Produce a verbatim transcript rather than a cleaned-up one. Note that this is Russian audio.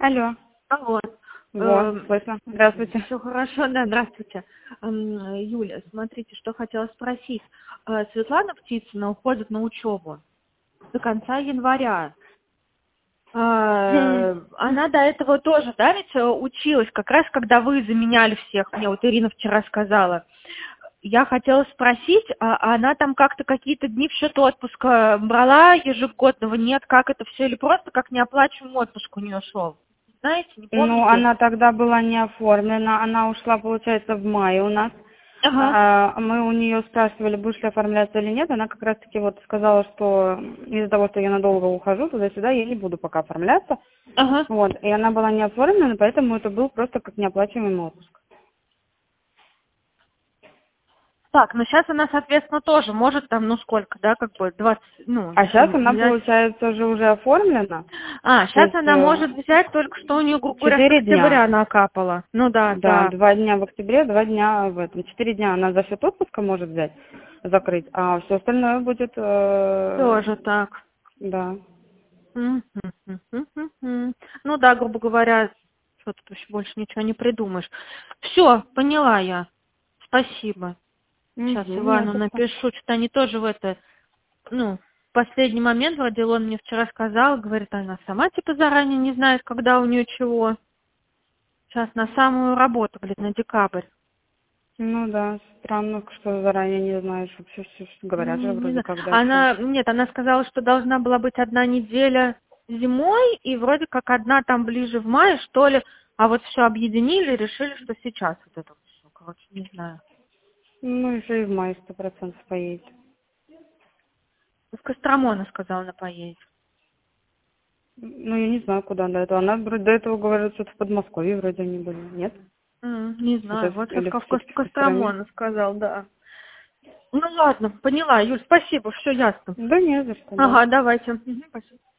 Алло. Алло. Вот, слышно. Здравствуйте. Все хорошо, да, здравствуйте. Эм, Юля, смотрите, что хотела спросить. Э, Светлана Птицына уходит на учебу до конца января. Мгм. Э, Она до этого тоже, да, ведь э, училась, как раз когда вы заменяли всех, мне вот Ирина вчера сказала. Я хотела спросить, а она там как-то какие-то дни в счет отпуска брала ежегодного, нет, как это все, или просто как неоплачиваемый отпуск у нее шел? Знаете, не Ну, помните? она тогда была не оформлена, она ушла, получается, в мае у нас. Ага, А, Мы у нее спрашивали, будешь ли оформляться или нет. Она как раз-таки вот сказала, что из-за того, что я надолго ухожу туда-сюда, я не буду пока оформляться. ага. Вот, и она была не оформлена, поэтому это был просто как неоплачиваемый отпуск. Так, ну сейчас она, соответственно, тоже может там, ну сколько, да, как бы двадцать, ну, А если сейчас она, взять. получается, уже уже оформлена. А, То сейчас есть она э, может взять только что у нее, грубо говоря, с четыре дня. октября накапала. Ну да, Да, да, два дня в октябре, два дня в этом. Четыре дня она за счет отпуска может взять, закрыть, а все остальное будет, э, тоже так. да. Мгм, мгм, мгм, мгм. Ну да, грубо говоря, что тут еще больше ничего не придумаешь. Все, поняла я. Спасибо. Сейчас Угу, не Ивану за что. напишу, что-то они тоже в это, ну, в последний момент, вроде он мне вчера сказал, говорит, она сама типа заранее не знает, когда у нее чего. Сейчас на самую работу, говорит, на декабрь. Ну да, странно, что заранее не знаешь, вообще все говорят же Не, не вроде знаю. когда все. Она, нет, она сказала, что должна была быть одна неделя зимой, и вроде как одна там ближе в мае, что ли, а вот все объединили и решили, что сейчас вот это все, короче, не знаю. Ну, еще и в мае сто процентов поедет. В Кострому, она сказала, она поедет. Ну, я не знаю, куда до этого. Она вроде до этого говорила, что-то в Подмосковье вроде они были. Нет? М, не знаю, Это, вот сейчас или в Кос- все-таки в Кострому Костроме? она сказала, да. Ну ладно, поняла, Юль, спасибо, все ясно. Да не за что, да. Ага, давайте. Мгм, спасибо.